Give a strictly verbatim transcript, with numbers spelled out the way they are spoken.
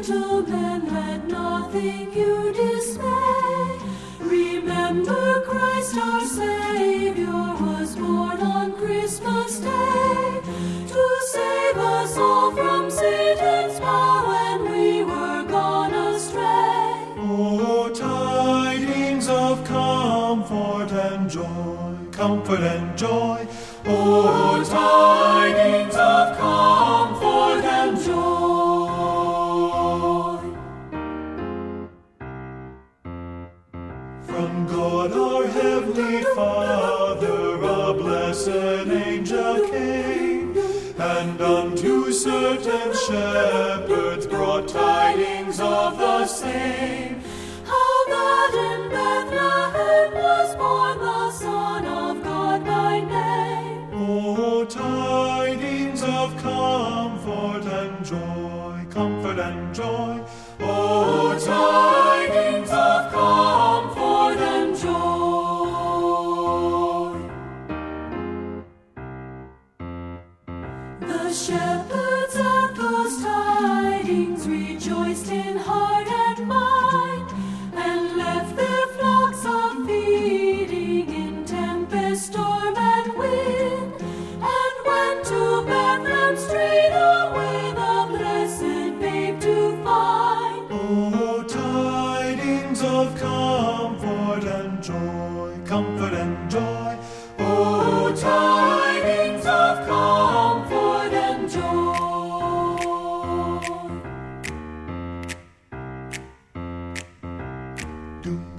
gentle men, let nothing you dismay. Remember Christ our Savior was born on Christmas Day to save us all from Satan's power when we were gone astray. Oh, tidings of comfort and joy, comfort and joy. Oh, tidings of comfort and joy. From God our Heavenly Father a blessed angel came, and unto certain shepherds brought tidings of the same, How that in Bethlehem was born the Son of God by name. Oh, tidings of comfort and joy, comfort and joy. Oh, tidings of comfort and joy. The shepherds at those tidings rejoiced in heart and mind, and left their flocks a feeding in tempest, storm, and wind, and went to Bethlehem straight away the blessed babe to find. Oh, tidings of comfort and joy, comfort and joy. Oh, tidings of comfort and joy. Do